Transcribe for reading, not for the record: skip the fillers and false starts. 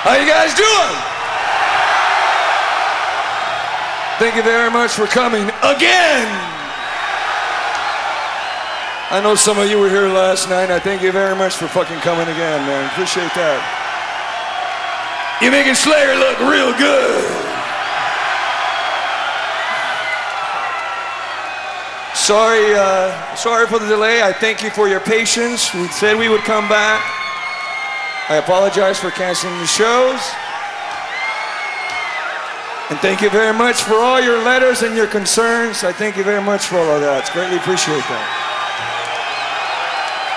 How you guys doing? Thank you very much for coming again. I know some of you were here last night. I thank you very much for fucking coming again, man. Appreciate that. You're making Slayer look real good. Sorry for the delay. I thank you for your patience. We said we would come back. I apologize for canceling the shows. And thank you very much for all your letters and your concerns. I thank you very much for all of that. It's greatly appreciate that.